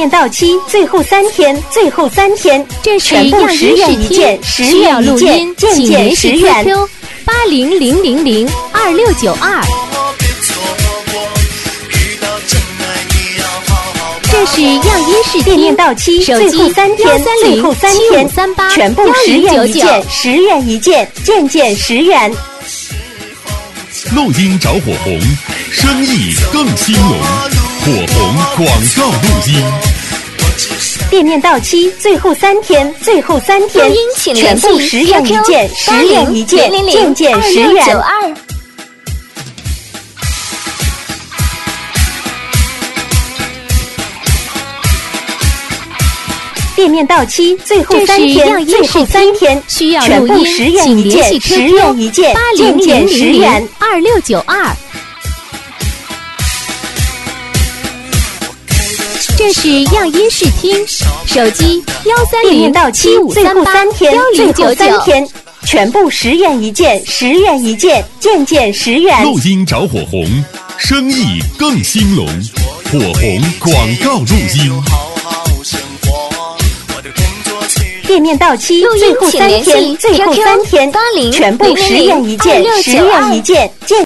面到期，最后3天，最后3天， 这是全部10元一件，10元一件，件件10元。 8000002692。这是样音视听， 店面到期， 手机最后3天，最后3天， 7538 全部10元一件，10元一件，件件10元。 录音找火红，生意更兴隆。火红广告录音。 店面到期，最后3天，最后3天，全部10元一件，10元一件，件件10元。店面到期，最后3天，最后3天， 需要全部录音 10元一件，10元一件，件件10元。 8000002692。这是样音视听，手机店面到期，最后3天，最后3 1307539。 天，全部10元一件，10元一件，件件10元。 录音找火红，生意更兴隆。火红广告录音。 店面到期，最后3天，最后3天，全部10元一件，10元一件，件。